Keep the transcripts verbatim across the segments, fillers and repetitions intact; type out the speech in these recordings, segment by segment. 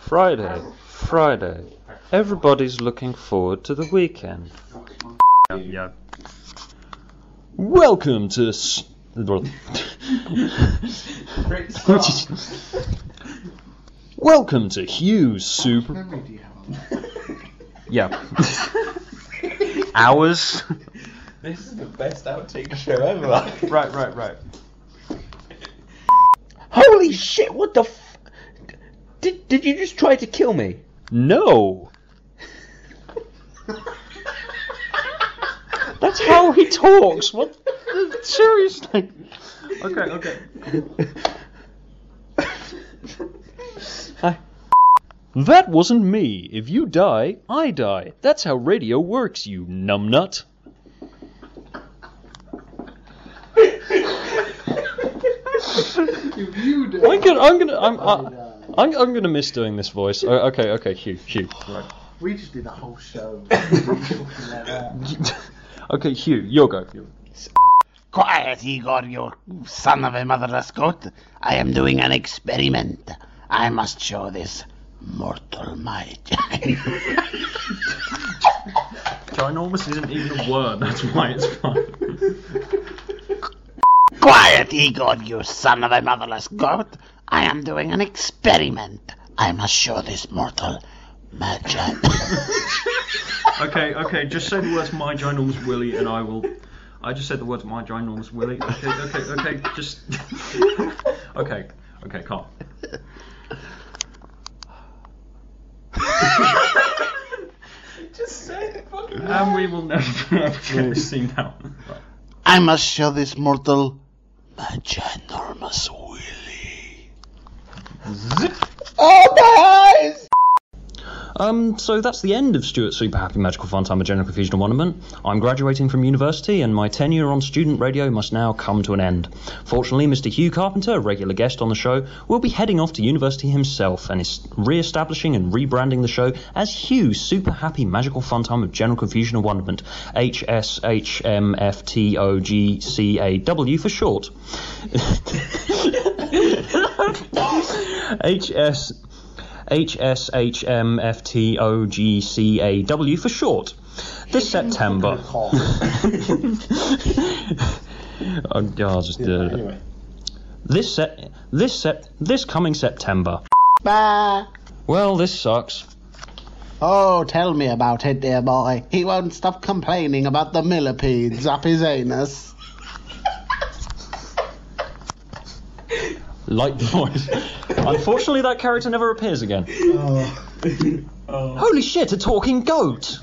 Friday, Friday. Everybody's looking forward to the weekend. Yeah. yeah. Welcome to. S- Welcome to Hugh's Super. Yeah. Hours. This is the best outtake show ever. Right, right, right. Holy shit! What the? F- did Did you just try to kill me? No. That's how he talks. What? Seriously. Okay, okay. Hi. That wasn't me. If you die, I die. That's how radio works, you numbnut. If you do, I'm gonna, I'm gonna, I'm, I, I'm, I'm gonna miss doing this voice. Oh, okay, okay, Hugh, Hugh. Right. we just did a whole show. talking like that. Okay, Hugh, you'll go. You'll. Quiet, Igor, you son of a motherless goat. I am doing an experiment. I must show this mortal my Ginormous isn't even a word, that's why it's fun. Quiet, Igor, you son of a motherless goat. I am doing an experiment. I must show this mortal magic. Okay, okay, just say the words my ginormous willy and I will... I just said the words my ginormous willy. Okay, okay, okay, just... okay, okay, calm. Just say it. And we will never be able to get this scene out. Right. I must show this mortal my ginormous willy. Zip. Oh my eyes! Um, so that's the end of Stuart's Super Happy Magical Fun Time of General Confusion and Wonderment. I'm graduating from university and my tenure on student radio must now come to an end. Fortunately, Mister Hugh Carpenter, a regular guest on the show, will be heading off to university himself and is re-establishing and rebranding the show as Hugh's Super Happy Magical Fun Time of General Confusion and Wonderment, H S H M F T O G C A W for short. H S H S H M F T O G C A W for short. This September. oh, yeah, I'll just do it. Anyway. This set, this set, this coming September. Bah. Well, this sucks. Oh, tell me about it, dear boy. He won't stop complaining about the millipedes up his anus. Like the voice. Unfortunately, that character never appears again. Oh. Oh. Holy shit, a talking goat!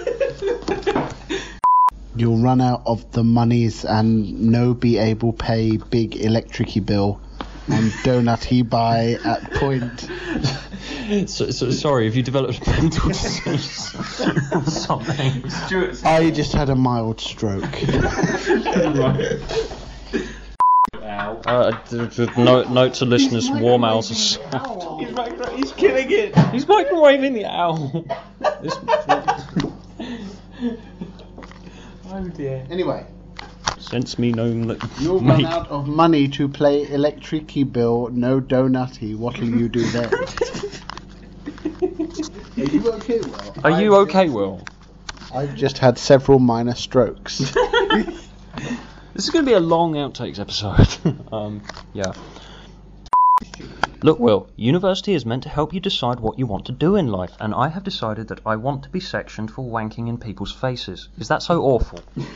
You'll run out of the monies and no be able pay big electricy bill and donut he buy at point. So, so, sorry, have you developed mental disease or something? Stuart's I just had a mild stroke. right. Ow. Uh, d- d- note, note to listeners, warm owls are soft. He's micro- He's killing it. He's microwaving the owl. This, Oh dear. Anyway, since me knowing that... you'll Mate, run out of money to play electricy bill, no donutty. What'll you do then? Are you okay, Will? are you okay, Will? I've just had several minor strokes. This is going to be a long outtakes episode. um, yeah. Look, Will, university is meant to help you decide what you want to do in life, and I have decided that I want to be sectioned for wanking in people's faces. Is that so awful?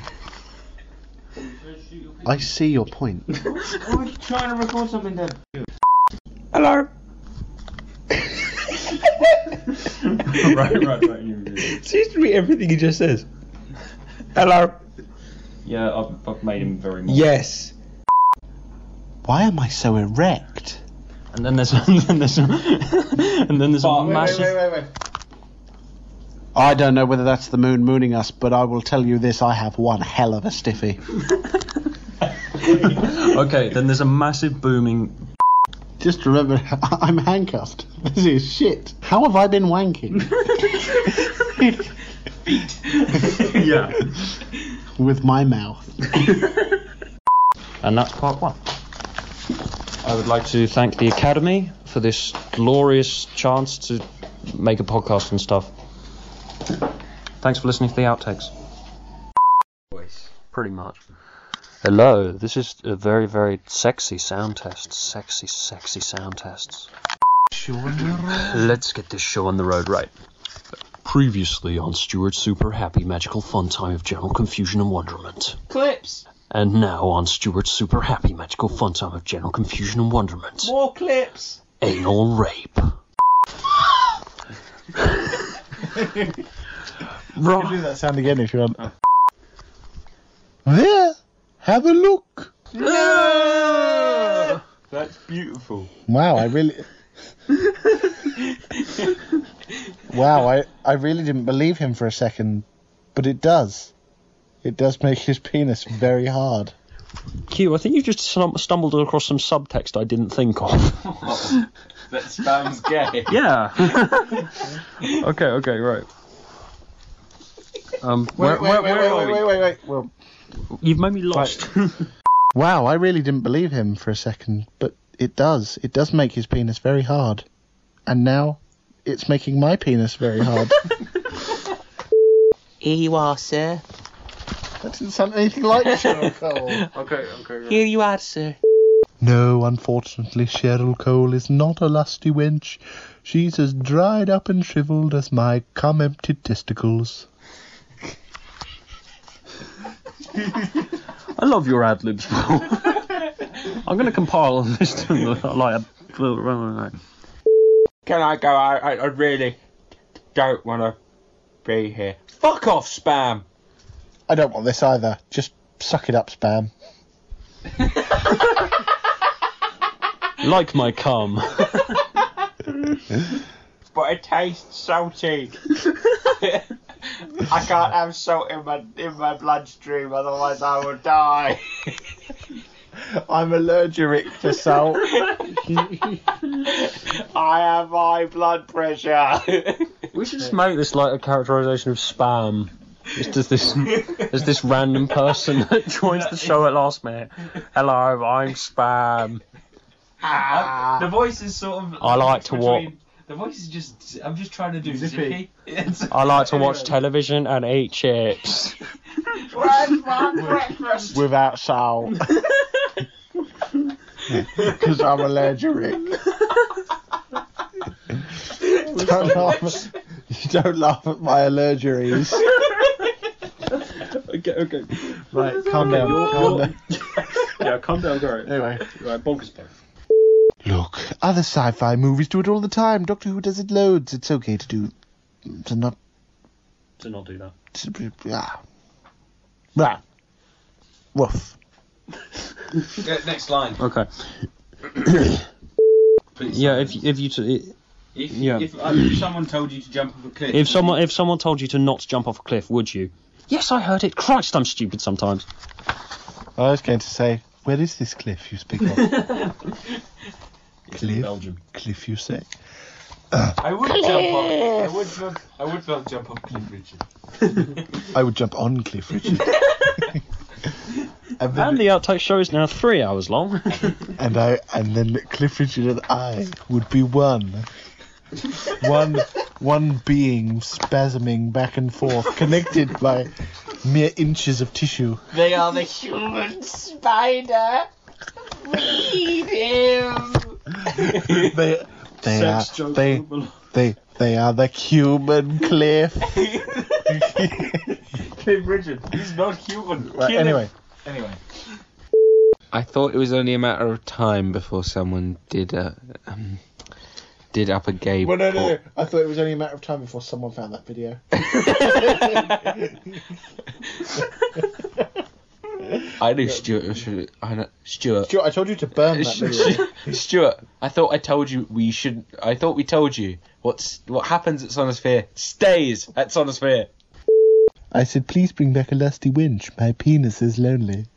I see your point. I was trying to record something then. Hello. right, right, right. You, Seems to be everything he just says. Hello. yeah, I've, I've made him very much. Yes. Why am I so erect? And then there's, and then there's, and then there's a Oh, wait, massive. wait, wait, wait, wait. I don't know whether that's the moon mooning us, but I will tell you this, I have one hell of a stiffy. Okay, then there's a massive booming. Just remember, I'm handcuffed. This is shit. How have I been wanking? Yeah. With my mouth. And that's part one. I would like to thank the Academy for this glorious chance to make a podcast and stuff. Thanks for listening to the outtakes. Voice. Pretty much. Hello, this is a very, very sexy sound test. Sexy, sexy sound tests. Let's get this show on the road right. Previously on Stuart's Super Happy Magical Fun Time of General Confusion and Wonderment. Clips. And now on Stuart's Super Happy Magical Fun Time of General Confusion and Wonderment. More clips. Anal rape. You can do that sound again if you want. There, have a look. No! That's beautiful. Wow, I really. wow, I, I really didn't believe him for a second, but it does. It does make his penis very hard. Q, I think you've just stum- stumbled across some subtext I didn't think of. That spam's gay. Yeah. okay, okay, right. Um, where, wait, where, wait, where wait, are wait, we? wait, wait, wait. Well, You've made me lost. wow, I really didn't believe him for a second, but it does. It does make his penis very hard. And now, it's making my penis very hard. Here you are, sir. That didn't sound anything like Cheryl Cole. okay, okay, right. Here you are, sir. No, unfortunately, Cheryl Cole is not a lusty wench. She's as dried up and shriveled as my cum-emptied testicles. I love your ad-libs, Paul. I'm going to compile this to like a... Can I go? I, I, I really don't want to be here. Fuck off, Spam. I don't want this either. Just suck it up, Spam. Like my cum. But it tastes salty. I can't have salt in my in my bloodstream, otherwise I will die. I'm allergic to salt. I have high blood pressure. We should just make this like a characterisation of Spam. It's just this, there's this random person that joins the show at last minute. Hello, I'm Spam. Ah. The voice is sort of. I like to between- walk- The voice is just. I'm just trying to do Zippy. Zippy. I like to watch television and eat chips. Where's my breakfast? Without salt. Because I'm allergic. don't, laugh at, don't laugh at my allergies. Okay, okay. Right, calm down. Calm down. Yeah, calm down, go right. Anyway. Right, bonkers both. Look, other sci-fi movies do it all the time. Doctor Who does it loads. It's okay to do... To not... To not do that. To, ah. Right. Woof. Next line. Okay. Please. Yeah, if if you t- If, yeah. if, uh, if someone told you to jump off a cliff. if someone if someone told you to not jump off a cliff, would you? Yes, I heard it. Christ, I'm stupid sometimes. I was going to say, where is this cliff you speak of? Cliff? Belgium. Cliff, you say? I would jump off. I would not. I would not jump off Cliff Richard. I would jump on Cliff Richard. and, then, And the outtake show is now three hours long. and I and then Cliff Richard and I would be one. One one being spasming back and forth, connected by mere inches of tissue. They are the human spider. Feed him. They they are Sex joke. they they they are the human Cliff. Cliff Richard. He's not human. Right, Kill him. anyway. Anyway. I thought it was only a matter of time before someone did uh, um, did up a gay. Well, no, no, no. port. I thought it was only a matter of time before someone found that video. I knew Stuart. Should, I know Stuart. Stuart, I told you to burn that video. Stuart, I thought I told you we should. I thought we told you what's what happens at Sonosphere stays at Sonosphere. I said, please bring back a lusty winch. My penis is lonely.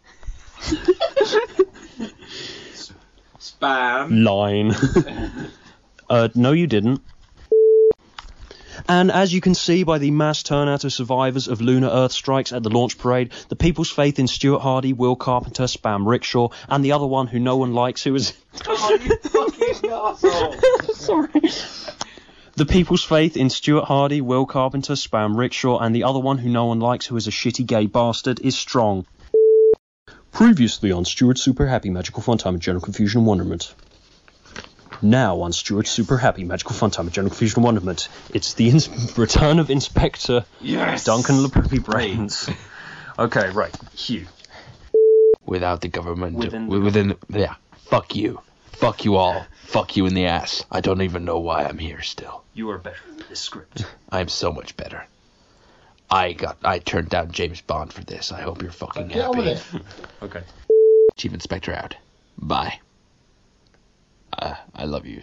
Spam. Line. uh, no, you didn't. And as you can see by the mass turnout of survivors of lunar Earth strikes at the launch parade, the people's faith in Stuart Hardy, Will Carpenter, Spam Rickshaw, and the other one who no one likes, who is... Oh, you fucking arsehole! Sorry. The people's faith in Stuart Hardy, Will Carpenter, Spam Rickshaw, and the other one who no one likes, who is a shitty gay bastard, is strong. Previously on Stuart's Super Happy Magical Fun Time of General Confusion and Wonderment. Now on Stuart's Super Happy Magical Fun Time of General Confusion and Wonderment, it's the ins- return of Inspector Yes! Duncan LaPrippy Brains. Okay, right, Hugh. Without the government. Within Within, the within yeah. Fuck you. Fuck you all. Fuck you in the ass. I don't even know why I'm here still. You are better than this script. I'm so much better. I got I turned down James Bond for this. I hope you're fucking Get on happy. with it. Okay. Chief Inspector out. Bye. Uh, I love you.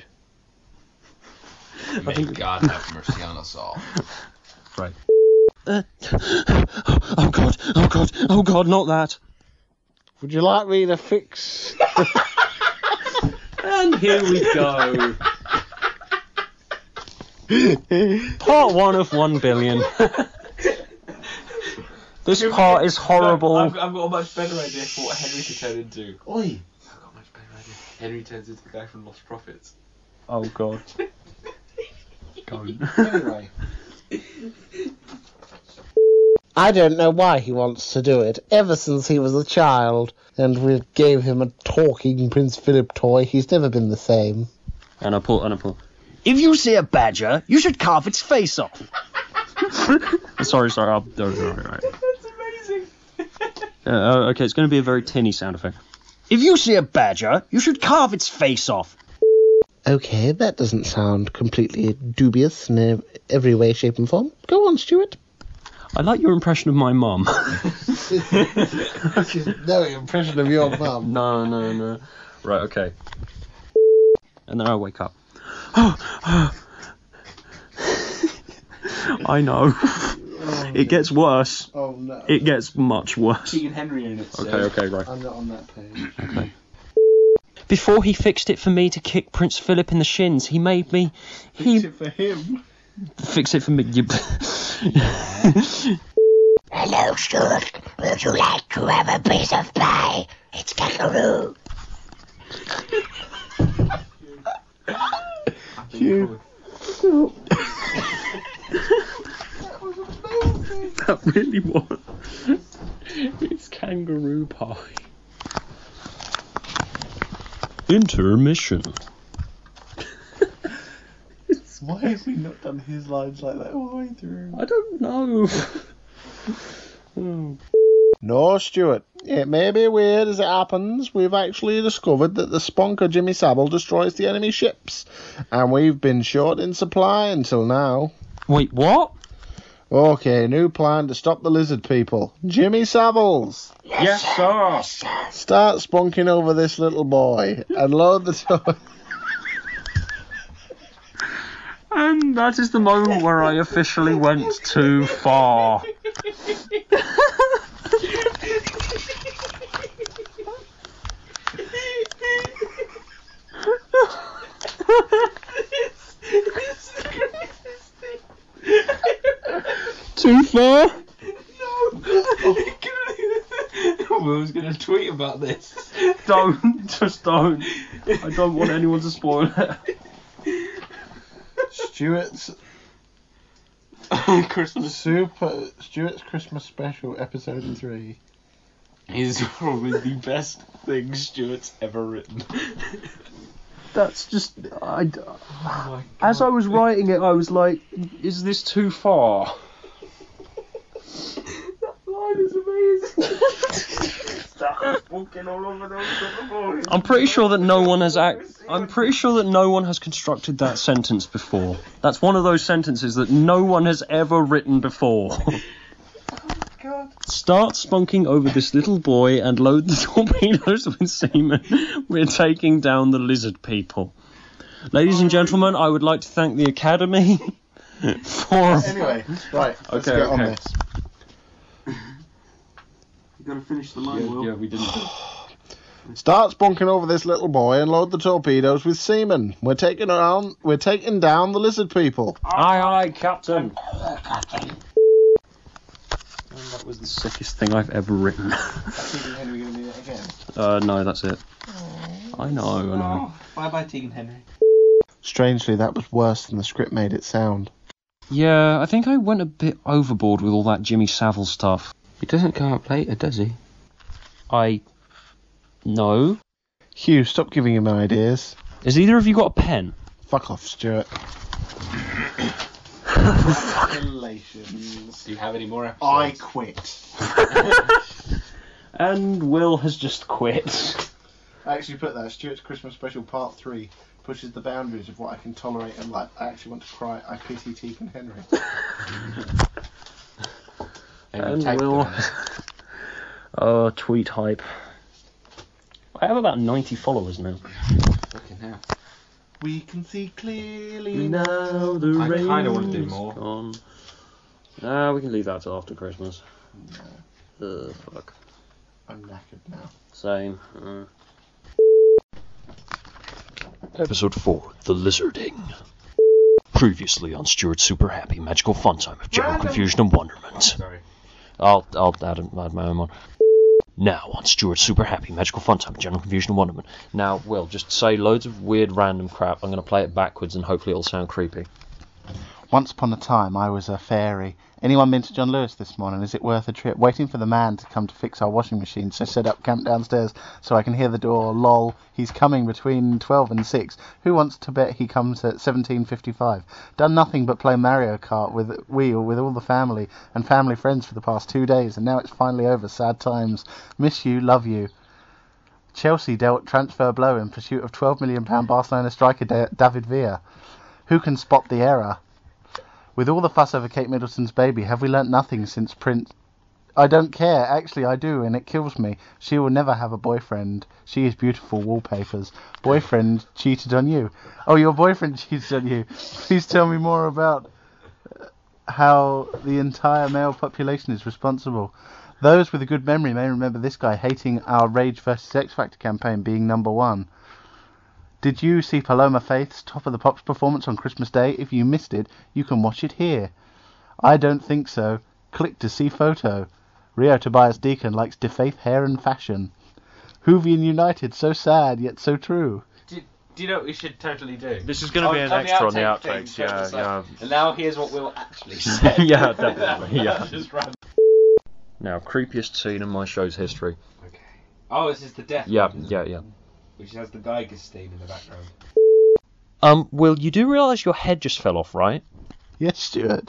May God have mercy on us all. Right. Uh, oh god, oh god, oh god, not that. Would you like me to fix? And here we go. Part one of one billion. This part is horrible. No, I've, I've got a much better idea for what Henry could turn into. Oi. I've got a much better idea. Henry turns into the guy from Lost Prophets. Oh god. Don't. Anyway. I don't know why he wants to do it. Ever since he was a child, and we gave him a talking Prince Philip toy, he's never been the same. And I pull, and I pull. If you see a badger, you should carve its face off. sorry, sorry. I'll, oh, right, right. That's amazing. Uh, okay, it's going to be a very tinny sound effect. If you see a badger, you should carve its face off. Okay, that doesn't sound completely dubious in every way, shape and form. Go on, Stuart. I like your impression of my mum. No impression of your mum. No, no, no. Right, okay. And then I wake up. I know. Oh, It gets worse. Oh no. It gets much worse. Keegan Henry in it. Okay, okay, right. I'm not on that page. Okay. Before he fixed it for me to kick Prince Philip in the shins, he made me... He... Fix it for him. Fix it for me. You... Hello, Stuart. Would you like to have a piece of pie? It's kangaroo. Hugh. That really was. It's kangaroo pie. Intermission. Why have we not done his lines like that all the way through? I don't know. Oh. No, Stuart. It may be weird as it happens. We've actually discovered that the spunker Jimmy Savile destroys the enemy ships, and we've been short in supply until now. Wait, what? Okay, new plan to stop the lizard people. Jimmy Saviles, Yes, sir. start spunking over this little boy and load the toy. And that is the moment where I officially went too far. Too far? Will's gonna tweet about this. Don't, just don't. I don't want anyone to spoil it. Stuart's Christmas super Stuart's Christmas special episode three. is probably the best thing Stuart's ever written. That's just... I, Oh my as I was writing it, I was like, is this too far? That line is amazing. Start walking all over those little boys. I'm pretty sure that no one has act. I'm pretty sure that no one has constructed that sentence before. That's one of those sentences that no one has ever written before. God. Start spunking over this little boy and load the torpedoes with semen. We're taking down the lizard people. Ladies and gentlemen, I would like to thank the Academy for... Anyway, right, let's Okay, get on okay. this. You gotta finish the line, Will. Yeah, we didn't. Start spunking over this little boy and load the torpedoes with seamen. We're taking around. We're taking down the lizard people. Aye, aye, Captain. And that was the sickest thing I've ever written. I think we're going to do it again. Uh, no, that's it. I know, I know. Bye bye, Tegan Henry. Strangely, that was worse than the script made it sound. Yeah, I think I went a bit overboard with all that Jimmy Savile stuff. He doesn't come up later, does he? I... No. Hugh, stop giving him ideas. Has either of you got a pen? Fuck off, Stuart. Congratulations. Do you have any more episodes? I quit. And Will has just quit. I actually put that. Stuart's Christmas Special Part three pushes the boundaries of what I can tolerate in life. I actually want to cry. I pity Tegan Henry. And Will... Oh, tweet hype. I have about ninety followers now. Fucking hell. We can see clearly Now the I rain's kinda wanna do more. gone. Ah, we can leave that till after Christmas. Ugh, fuck. I'm knackered now. Same. Uh. Episode four, The Lizarding. Previously on Stuart's Super Happy Magical Fun Time of General Confusion and Wonderment. Sorry. I'll I'll add, add my own one. Now on Stuart's Super Happy Magical Fun Time of General Confusion and Wonderment. Now, Will, just say loads of weird random crap. I'm going to play it backwards and hopefully it'll sound creepy. Once upon a time, I was a fairy. Anyone been to John Lewis this morning? Is it worth a trip? Waiting for the man to come to fix our washing machine, so set up camp downstairs so I can hear the door. Lol, he's coming between twelve and six. Who wants to bet he comes at seventeen fifty-five? Done nothing but play Mario Kart with Wii with all the family and family friends for the past two days, and now it's finally over. Sad times. Miss you, love you. Chelsea dealt transfer blow in pursuit of twelve million pounds Barcelona striker Da- David Villa. Who can spot the error? With all the fuss over Kate Middleton's baby, have we learnt nothing since Prince... I don't care, actually I do, and it kills me. She will never have a boyfriend. She is beautiful wallpapers. Boyfriend cheated on you. Oh, your boyfriend cheated on you. Please tell me more about how the entire male population is responsible. Those with a good memory may remember this guy hating our Rage versus X Factor campaign being number one. Did you see Paloma Faith's Top of the Pops performance on Christmas Day? If you missed it, you can watch it here. I don't think so. Click to see photo. Rio Tobias Deacon likes defaith hair and fashion. Whovian United, so sad yet so true. Do, do you know what we should totally do? This is going to be an extra on the outtakes, yeah, yeah. And now here's what we'll actually say. Yeah, definitely, yeah. Just random. Now, creepiest scene in my show's history. Okay. Oh, this is the death. Yeah, one, yeah, yeah. Which has the Geigerstein in the background. Um, Will, you do realise your head just fell off, right? Yes, Stuart.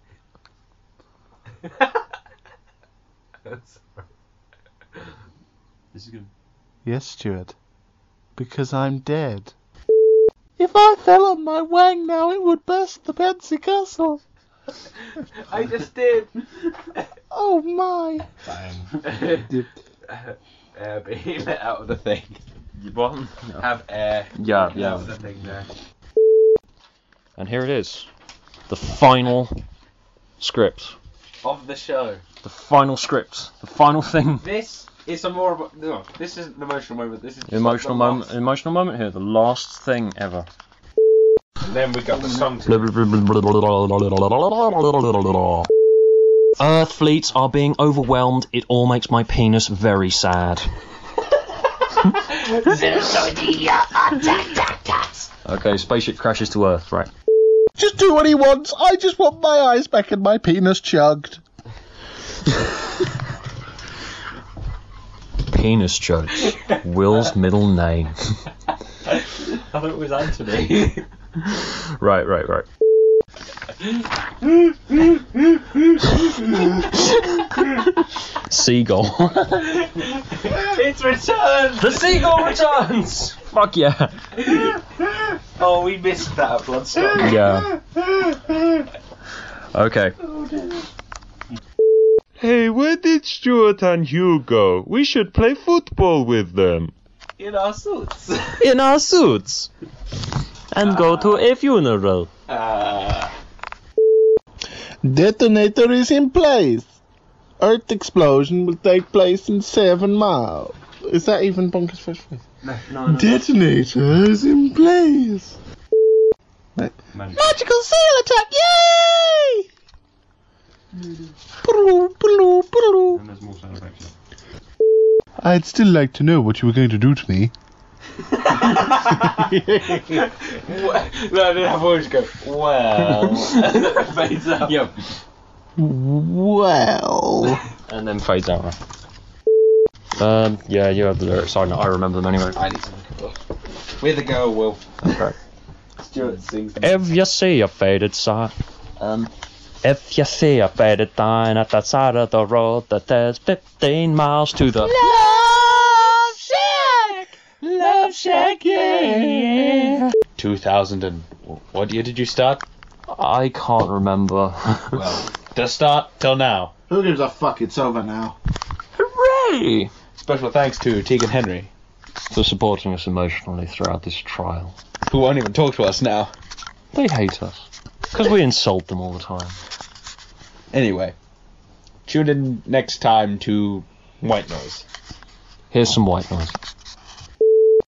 This is good. Yes, Stuart. Because I'm dead. If I fell on my wang now, it would burst the Pansy Castle. I just did. Oh my. Bang. uh, be let out of the thing. What? Have air. Yeah, Let yeah. out of the thing there. And here it is. The final script. Of the show. The final script. The final thing. This is a more of a, no, this isn't an emotional moment. This is just Emotional like the moment. Emotional moment here. The last thing ever. last- And then we got the song. Earth fleets are being overwhelmed. It all makes my penis very sad. Okay, spaceship crashes to Earth, right? Just do what he wants. I just want my eyes back and my penis chugged. Penis jokes. Will's middle name. I thought it was Anthony. Right, right, right. Seagull. It's returned. The seagull returns! Fuck yeah. Oh, we missed that at Bloodstock. Yeah. Okay. Hey, where did Stuart and Hugh go? We should play football with them. In our suits. In our suits. And go to a funeral. Uh, Detonator is in place. Earth explosion will take place in seven miles. Is that even Bonkers Fresh Face? No, no, no. Detonator is in place. Magical sail attack! Yay! And there's more sound effects. I'd still like to know what you were going to do to me. No, then I always go, well. And then it fades out. Yep. Well. And then fades out. Right? Um, yeah, you have the lyrics. I, I remember them anyway. I need to look at those. Where the girl, Will? Okay. Stuart sings them. If you see a faded sign, um, if you see a faded sign at the side of the road that says fifteen miles to the Love Shack! Love Shack, yeah! two thousand and... What year did you start? I can't remember. Well, to start till now. Who gives a fuck? It's over now. Hooray! Special thanks to Tegan Henry, For supporting us emotionally throughout this trial. who won't even talk to us now. They hate us. Because we insult them all the time. Anyway, tune in next time to White Noise. Here's some white noise.